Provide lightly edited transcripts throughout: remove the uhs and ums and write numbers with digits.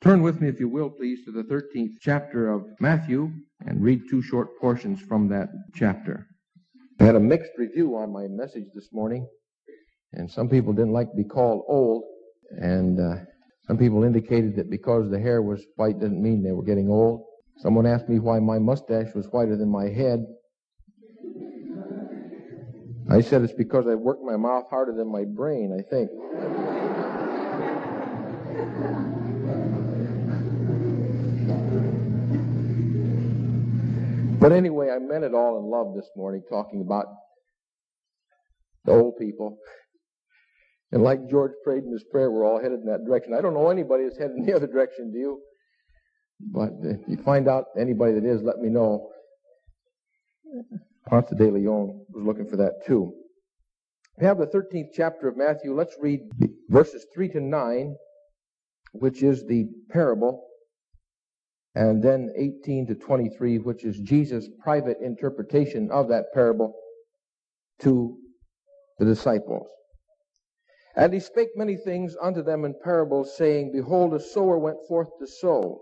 Turn with me, if you will, please, to the 13th chapter of Matthew and read two short portions from that chapter. I had a mixed review on my message this morning, and some people didn't like to be called old, and some people indicated that because the hair was white didn't mean they were getting old. Someone asked me why my mustache was whiter than my head. I said it's because I worked my mouth harder than my brain, I think. But anyway, I meant it all in love this morning, talking about the old people. And like George prayed in his prayer, we're all headed in that direction. I don't know anybody that's headed in the other direction, do you? But if you find out anybody that is, let me know. Ponce de Leon was looking for that too. We have the 13th chapter of Matthew. Let's read verses 3 to 9, which is the parable. And then 18 to 23, which is Jesus' private interpretation of that parable to the disciples. And he spake many things unto them in parables, saying, Behold, a sower went forth to sow.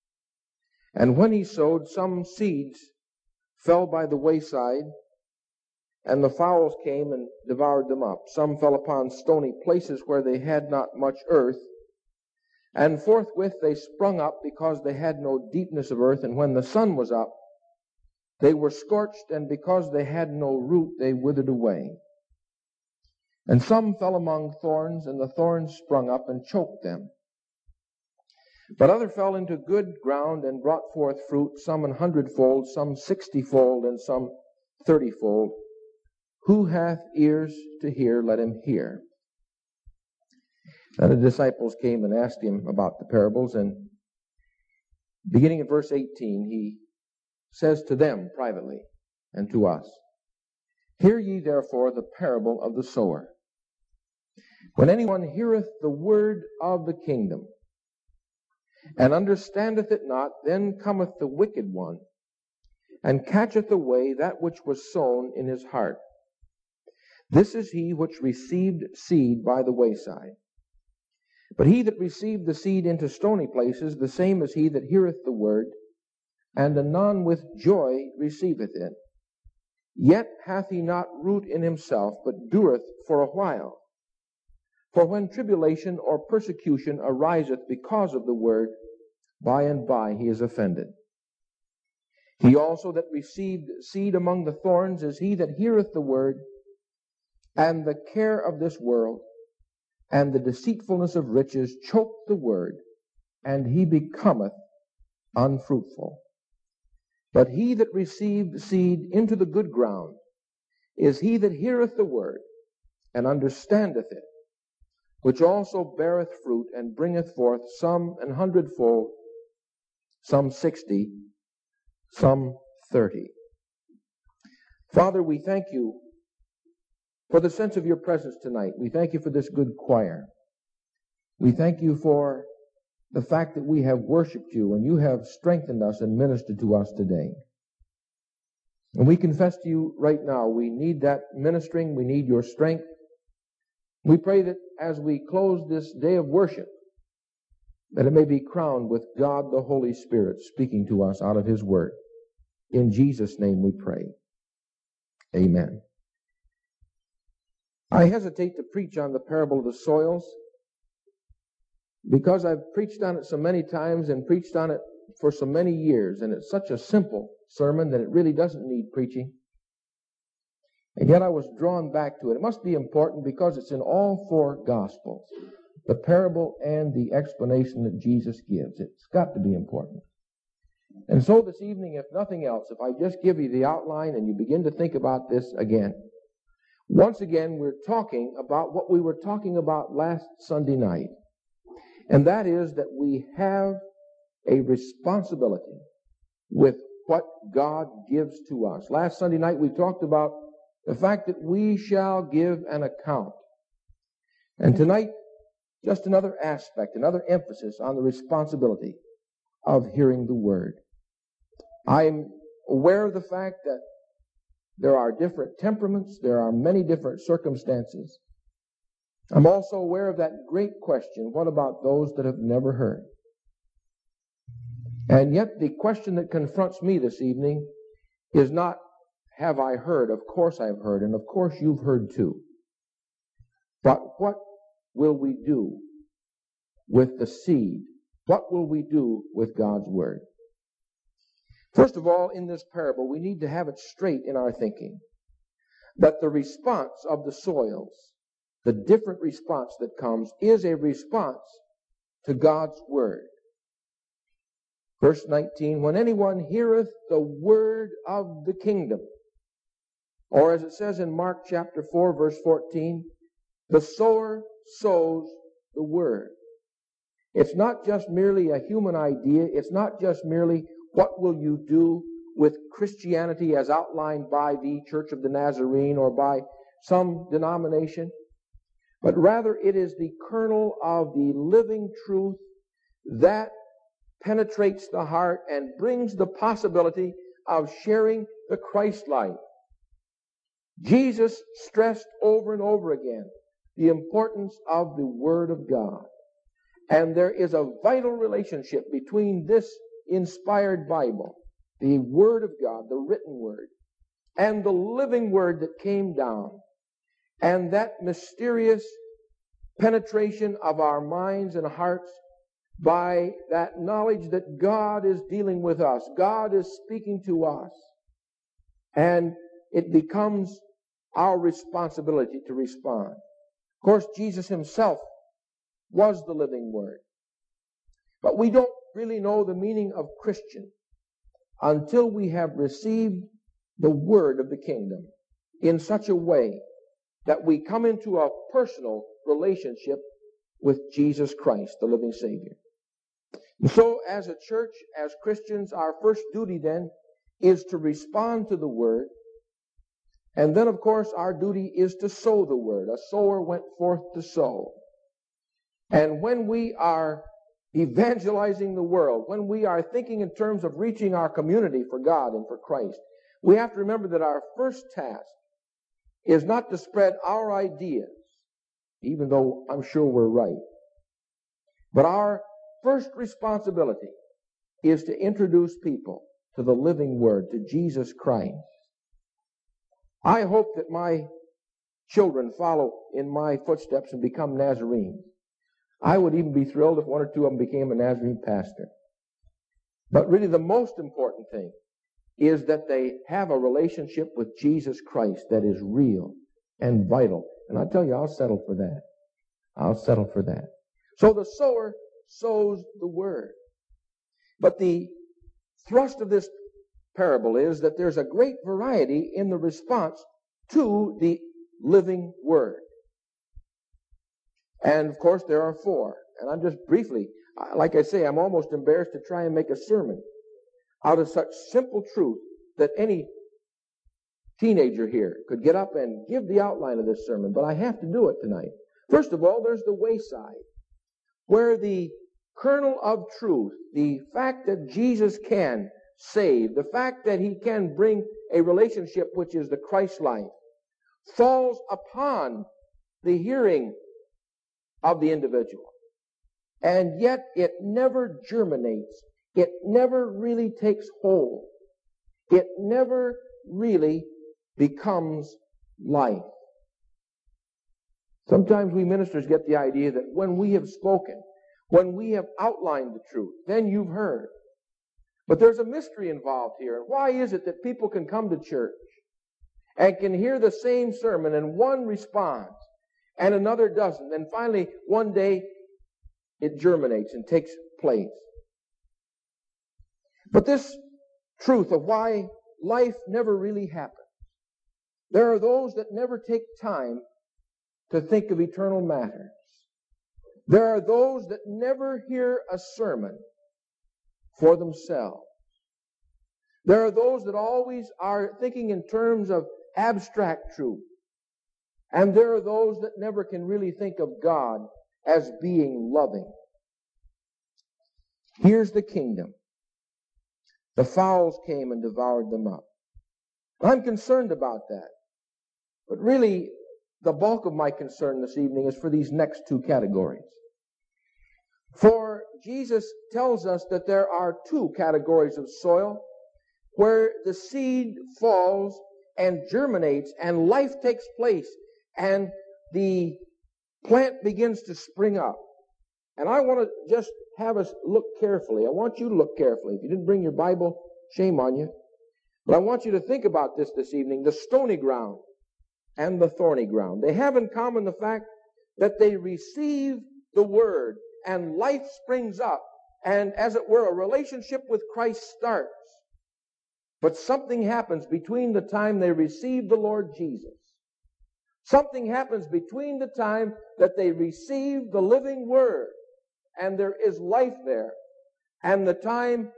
And when he sowed, some seeds fell by the wayside, and the fowls came and devoured them up. Some fell upon stony places where they had not much earth, and forthwith they sprung up, because they had no deepness of earth. And when the sun was up, they were scorched, and because they had no root, they withered away. And some fell among thorns, and the thorns sprung up and choked them. But other fell into good ground and brought forth fruit, some 100-fold, some 60-fold, and some 30-fold. Who hath ears to hear, let him hear. And the disciples came and asked him about the parables, and beginning at verse 18, he says to them privately and to us, Hear ye therefore the parable of the sower. When anyone heareth the word of the kingdom, and understandeth it not, then cometh the wicked one, and catcheth away that which was sown in his heart. This is he which received seed by the wayside. But he that received the seed into stony places, the same is he that heareth the word, and anon with joy receiveth it. Yet hath he not root in himself, but dureth for a while. For when tribulation or persecution ariseth because of the word, by and by he is offended. He also that received seed among the thorns is he that heareth the word, and the care of this world, and the deceitfulness of riches choke the word, and he becometh unfruitful. But he that received seed into the good ground is he that heareth the word, and understandeth it, which also beareth fruit, and bringeth forth some 100-fold, some 60, some 30. Father, we thank you for the sense of your presence tonight. We thank you for this good choir. We thank you for the fact that we have worshiped you and you have strengthened us and ministered to us today. And we confess to you right now, we need that ministering, we need your strength. We pray that as we close this day of worship, that it may be crowned with God the Holy Spirit speaking to us out of his word. In Jesus' name we pray. Amen. I hesitate to preach on the parable of the soils because I've preached on it so many times and preached on it for so many years, and it's such a simple sermon that it really doesn't need preaching. And yet I was drawn back to it. It must be important because it's in all four Gospels, the parable and the explanation that Jesus gives. It's got to be important. And so this evening, if nothing else, if I just give you the outline and you begin to think about this again, once again, we're talking about what we were talking about last Sunday night. And that is that we have a responsibility with what God gives to us. Last Sunday night, we talked about the fact that we shall give an account. And tonight, just another aspect, another emphasis on the responsibility of hearing the word. I'm aware of the fact that there are different temperaments. There are many different circumstances. I'm also aware of that great question, what about those that have never heard? And yet the question that confronts me this evening is not, have I heard? Of course I've heard, and of course you've heard too. But what will we do with the seed? What will we do with God's Word? First of all, in this parable, we need to have it straight in our thinking that the response of the soils, the different response that comes, is a response to God's Word. Verse 19, when anyone heareth the word of the kingdom, or as it says in Mark chapter 4, verse 14, the sower sows the word. It's not just merely a human idea. It's not just merely what will you do with Christianity as outlined by the Church of the Nazarene or by some denomination, but rather it is the kernel of the living truth that penetrates the heart and brings the possibility of sharing the Christ life. Jesus stressed over and over again the importance of the Word of God. And there is a vital relationship between this inspired Bible, the Word of God, the written Word, and the living Word that came down, and that mysterious penetration of our minds and hearts by that knowledge that God is dealing with us. God is speaking to us. And it becomes our responsibility to respond. Of course, Jesus himself was the living Word. But we don't really know the meaning of Christian until we have received the Word of the kingdom in such a way that we come into a personal relationship with Jesus Christ, the living Savior. And so, as a church, as Christians, our first duty then is to respond to the Word. And then, of course, our duty is to sow the Word. A sower went forth to sow. And when we are evangelizing the world, when we are thinking in terms of reaching our community for God and for Christ, we have to remember that our first task is not to spread our ideas, even though I'm sure we're right. But our first responsibility is to introduce people to the living Word, to Jesus Christ. I hope that my children follow in my footsteps and become Nazarenes. I would even be thrilled if one or two of them became a Nazarene pastor. But really the most important thing is that they have a relationship with Jesus Christ that is real and vital. And I tell you, I'll settle for that. I'll settle for that. So the sower sows the Word. But the thrust of this parable is that there's a great variety in the response to the living Word. And of course there are four. And I'm just briefly, like I say, I'm almost embarrassed to try and make a sermon out of such simple truth that any teenager here could get up and give the outline of this sermon, but I have to do it tonight. First of all, there's the wayside, where the kernel of truth, the fact that Jesus can save, the fact that he can bring a relationship which is the Christ life, falls upon the hearing of the individual. And yet it never germinates. It never really takes hold. It never really becomes life. Sometimes we ministers get the idea that when we have spoken, when we have outlined the truth, then you've heard. But there's a mystery involved here. Why is it that people can come to church and can hear the same sermon and one responds and another doesn't, and finally one day it germinates and takes place? But this truth of why life never really happens, there are those that never take time to think of eternal matters. There are those that never hear a sermon for themselves. There are those that always are thinking in terms of abstract truth. And there are those that never can really think of God as being loving. Here's the kingdom. The fowls came and devoured them up. I'm concerned about that. But really, the bulk of my concern this evening is for these next two categories. For Jesus tells us that there are two categories of soil where the seed falls and germinates and life takes place and the plant begins to spring up. And I want to just have us look carefully. I want you to look carefully. If you didn't bring your Bible, shame on you. But I want you to think about this evening. The stony ground and the thorny ground. They have in common the fact that they receive the Word and life springs up. And as it were, a relationship with Christ starts. But something happens between the time they receive the Lord Jesus. Something happens between the time that they receive the living Word and there is life there and the time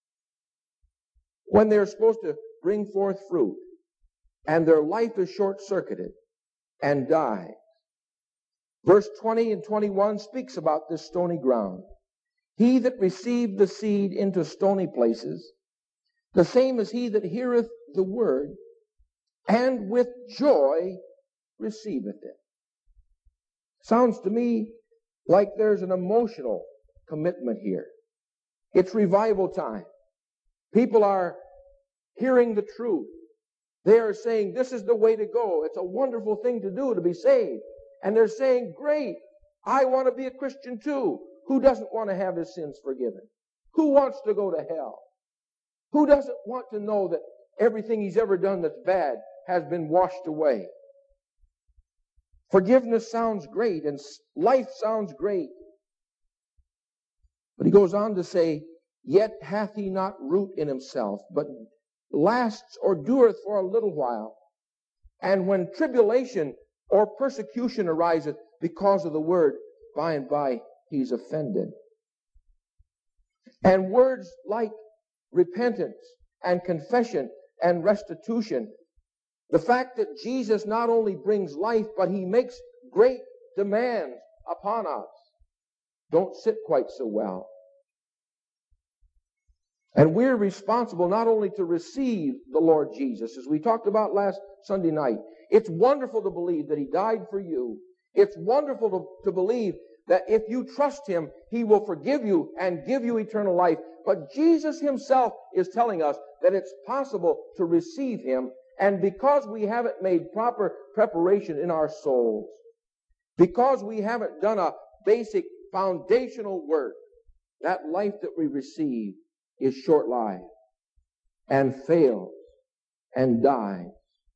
when they're supposed to bring forth fruit and their life is short-circuited and dies. Verse 20 and 21 speaks about this stony ground. He that received the seed into stony places, the same as he that heareth the word, and with joy receiveth it. Sounds to me like there's an emotional commitment here. It's revival time. People are hearing the truth. They are saying, this is the way to go. It's a wonderful thing to do to be saved. And they're saying, great, I want to be a Christian too. Who doesn't want to have his sins forgiven? Who wants to go to hell? Who doesn't want to know that everything he's ever done that's bad has been washed away? Forgiveness sounds great and life sounds great. But he goes on to say, yet hath he not root in himself, but lasts or dureth for a little while. And when tribulation or persecution ariseth because of the word, by and by he's offended. And words like repentance and confession and restitution, the fact that Jesus not only brings life, but he makes great demands upon us, don't sit quite so well. And we're responsible not only to receive the Lord Jesus, as we talked about last Sunday night. It's wonderful to believe that he died for you. It's wonderful to believe that if you trust him, he will forgive you and give you eternal life. But Jesus himself is telling us that it's possible to receive him. And because we haven't made proper preparation in our souls, because we haven't done a basic foundational work, that life that we receive is short-lived and fails and dies.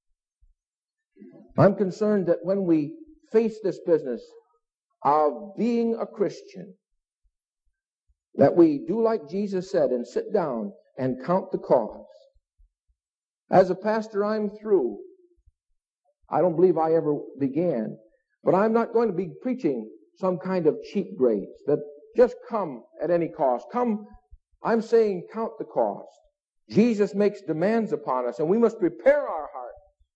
I'm concerned that when we face this business of being a Christian, that we do like Jesus said and sit down and count the cost. As a pastor, I'm through. I don't believe I ever began. But I'm not going to be preaching some kind of cheap grace that just come at any cost. Come, I'm saying count the cost. Jesus makes demands upon us, and we must prepare our hearts.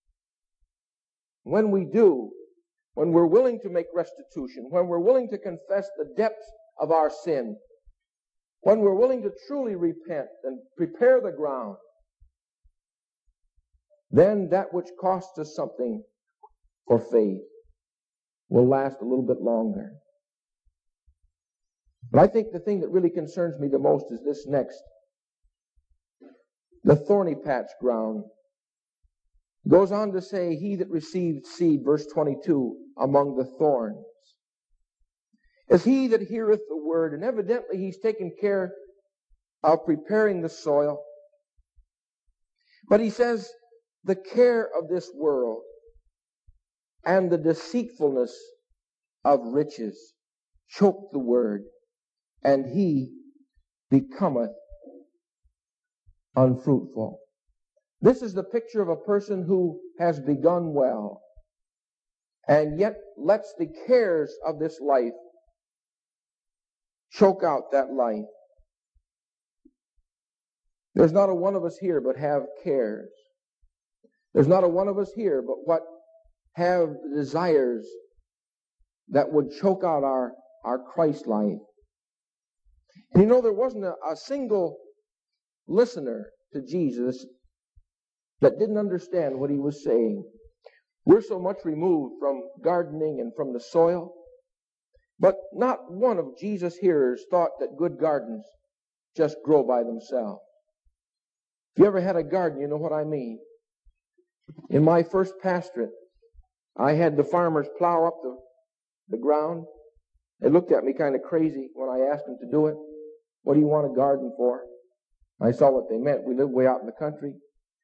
When we do, when we're willing to make restitution, when we're willing to confess the depths of our sin, when we're willing to truly repent and prepare the ground, then that which costs us something for faith will last a little bit longer. But I think the thing that really concerns me the most is this next. The thorny patch ground. It goes on to say, he that received seed, verse 22, among the thorns, is he that heareth the word. And evidently he's taken care of preparing the soil. But he says, the care of this world and the deceitfulness of riches choke the word, and he becometh unfruitful. This is the picture of a person who has begun well and yet lets the cares of this life choke out that life. There's not a one of us here but have cares. There's not a one of us here but what have desires that would choke out our Christ life. And you know, there wasn't a single listener to Jesus that didn't understand what he was saying. We're so much removed from gardening and from the soil. But not one of Jesus' hearers thought that good gardens just grow by themselves. If you ever had a garden, you know what I mean. In my first pastorate, I had the farmers plow up the ground. They looked at me kind of crazy when I asked them to do it. What do you want a garden for? I saw what they meant. We live way out in the country.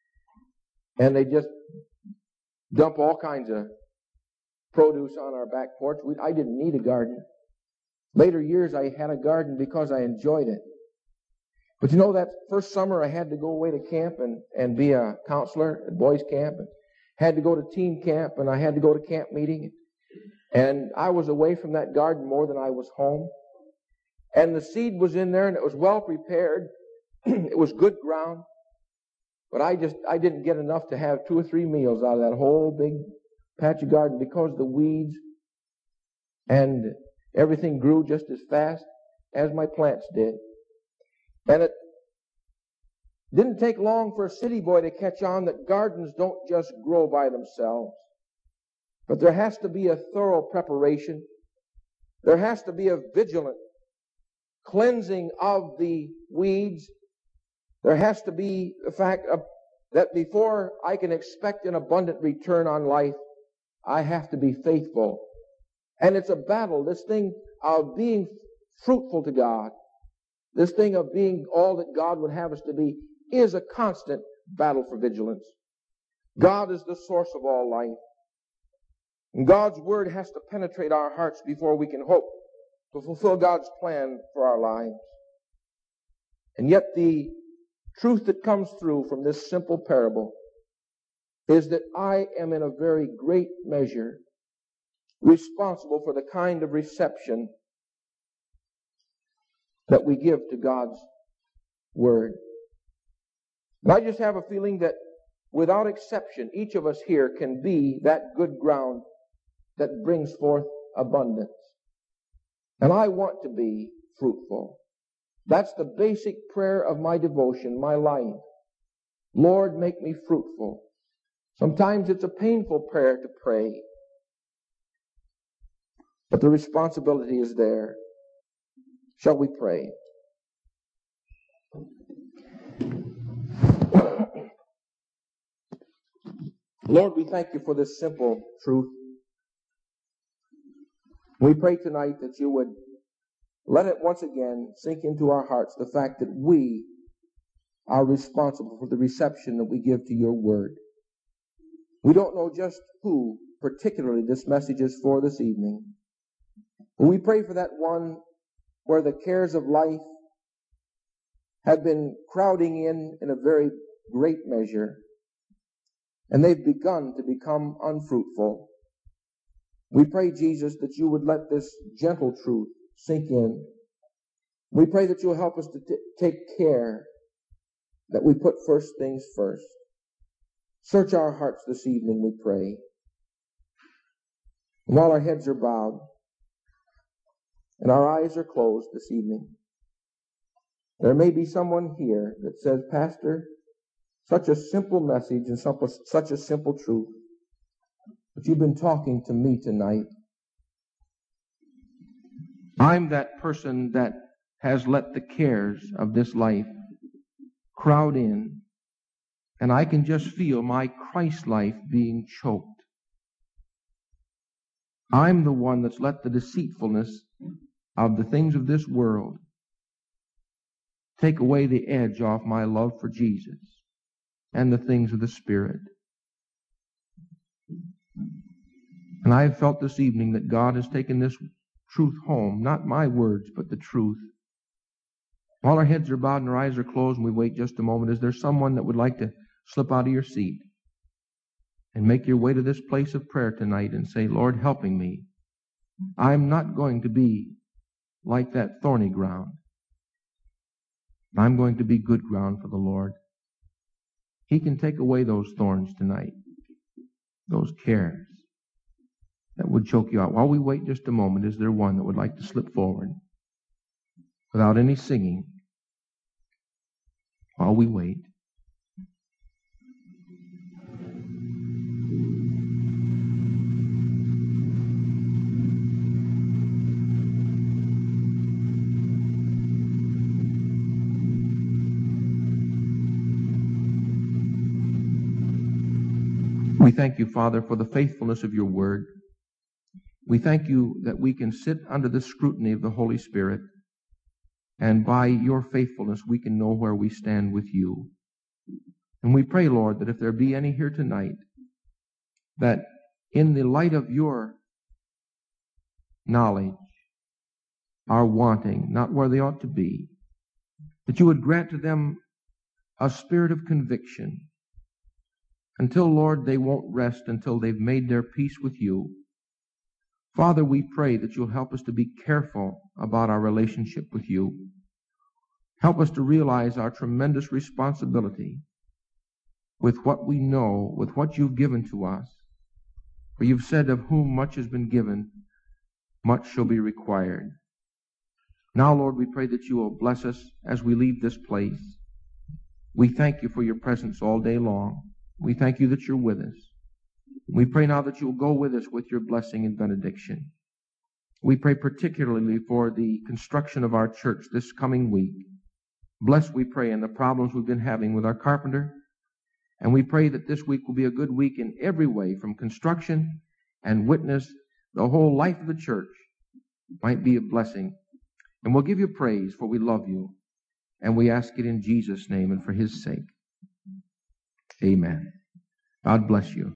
And they just dump all kinds of produce on our back porch. I didn't need a garden. Later years, I had a garden because I enjoyed it. But you know, that first summer I had to go away to camp and be a counselor at boys camp, and had to go to teen camp, and I had to go to camp meeting. And I was away from that garden more than I was home. And the seed was in there, and it was well prepared. It was good ground. But I didn't get enough to have 2 or 3 meals out of that whole big patch of garden, because the weeds and everything grew just as fast as my plants did. And it didn't take long for a city boy to catch on that gardens don't just grow by themselves. But there has to be a thorough preparation. There has to be a vigilant cleansing of the weeds. There has to be the fact that before I can expect an abundant return on life, I have to be faithful. And it's a battle, this thing of being fruitful to God, this thing of being all that God would have us to be, is a constant battle for vigilance. God is the source of all life. And God's Word has to penetrate our hearts before we can hope to fulfill God's plan for our lives. And yet the truth that comes through from this simple parable is that I am in a very great measure responsible for the kind of reception that we give to God's Word. And I just have a feeling that without exception, each of us here can be that good ground that brings forth abundance. And I want to be fruitful. That's the basic prayer of my devotion, my life. Lord, make me fruitful. Sometimes it's a painful prayer to pray, but the responsibility is there. Shall we pray? Lord, we thank you for this simple truth. We pray tonight that you would let it once again sink into our hearts the fact that we are responsible for the reception that we give to your word. We don't know just who particularly this message is for this evening, but we pray for that one where the cares of life have been crowding in a very great measure, and they've begun to become unfruitful. We pray, Jesus, that you would let this gentle truth sink in. We pray that you'll help us to take care that we put first things first. Search our hearts this evening, we pray. And while our heads are bowed and our eyes are closed this evening, there may be someone here that says, Pastor, such a simple message and such a simple truth, but you've been talking to me tonight. I'm that person that has let the cares of this life crowd in, and I can just feel my Christ life being choked. I'm the one that's let the deceitfulness of the things of this world take away the edge off my love for Jesus and the things of the Spirit. And I have felt this evening that God has taken this truth home, not my words, but the truth. While our heads are bowed and our eyes are closed and we wait just a moment, is there someone that would like to slip out of your seat and make your way to this place of prayer tonight and say, Lord, helping me. I'm not going to be like that thorny ground. I'm going to be good ground for the Lord. He can take away those thorns tonight, those cares that would choke you out. While we wait just a moment, is there one that would like to slip forward without any singing? While we wait. We thank you, Father, for the faithfulness of your word. We thank you that we can sit under the scrutiny of the Holy Spirit, and by your faithfulness we can know where we stand with you. And we pray, Lord, that if there be any here tonight, that in the light of your knowledge are wanting, not where they ought to be, that you would grant to them a spirit of conviction until, Lord, they won't rest until they've made their peace with you. Father, we pray that you'll help us to be careful about our relationship with you. Help us to realize our tremendous responsibility with what we know, with what you've given to us. For you've said, of whom much has been given, much shall be required. Now, Lord, we pray that you will bless us as we leave this place. We thank you for your presence all day long. We thank you that you're with us. We pray now that you'll go with us with your blessing and benediction. We pray particularly for the construction of our church this coming week. Bless, we pray, in the problems we've been having with our carpenter. And we pray that this week will be a good week in every way, from construction and witness. The whole life of the church might be a blessing. And we'll give you praise, for we love you. And we ask it in Jesus' name and for his sake. Amen. God bless you.